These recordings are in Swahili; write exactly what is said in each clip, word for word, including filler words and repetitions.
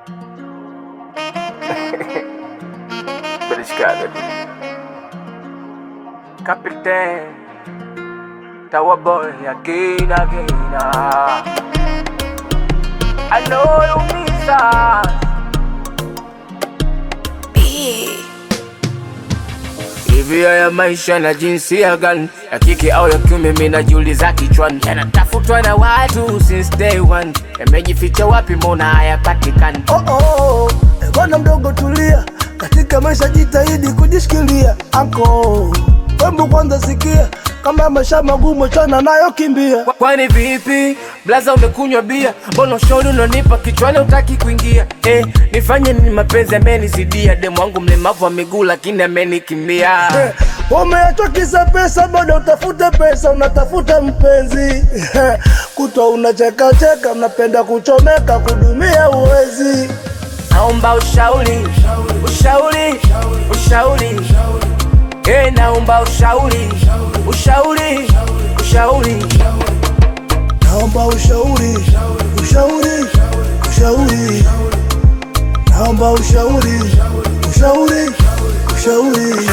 Berishkaga Captain Tower boy again again. I know you miss us. Hivi ya maisha na jinsia gani, ya kike au ya kiume, mimi najiuliza kichwani. Yanatafutwa na watu since day one, yamejificha wapi mbona hayapatikani? Oh oh, bwana mdogo tulia, katika maisha jitahidi kujishikilia. Anko, wembu kwanza sikia, kama maisha magumu chana nayo kimbia. Kwani vipi, blaza umekunywa bia? Mbona shauri unanipa kichwani utaki kuingia? Eh, nifanye nini mapenzi amenizidia? Demu wangu mlemavu wa miguu lakini amenikimbia. Eh, umeachwa kisa pesa, bado utafuta pesa, unatafuta mpenzi. Eh, kutwa unacheka cheka, unapenda kuchomeka, kudumia uwezi. Naomba ushauri, ushauri, ushauri. Eh, naomba ushauri, ushauri, ushauri. Naomba ushauri, ushauri, ushauri. Naomba ushauri, ushauri, ushauri.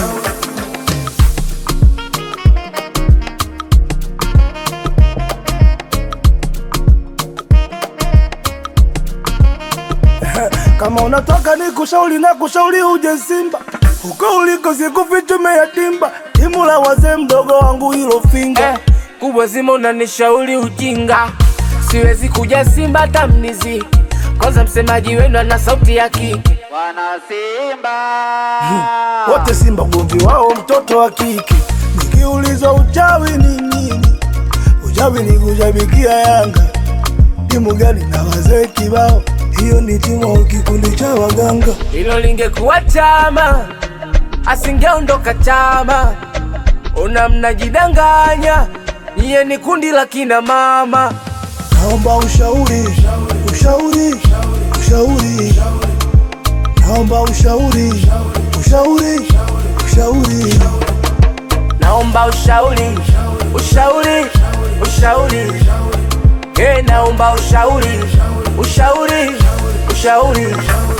Kama unataka ni kushauri na kushauri uje Simba, uko uliko sikuficha umeyatimba. Timu la wazee mdogo wangu hilo finga. Eh, kubwa zima unanishauri ujinga, siwezi kuja Simba tamnizi. Kwanza msemaji wenu ana sauti ya kike. Wana Simba hmm. Wote Simba gomvi wao mtoto wa kike. Nikiulizwa uchawi ni nini, uchawi ni kujabikia Yanga. Timu gani na wazee kibao, hiyo ni timu kikundi cha waganga. Hilo lingekuwa chama, asingeondoka chama. Una mnajidanganya, niye ni kundi la kina mama. Naomba ushauri, ushauri, ushauri. Naomba ushauri, ushauri, ushauri. Naomba ushauri, ushauri, ushauri. Eh, naomba ushauri, ushauri, ushauri.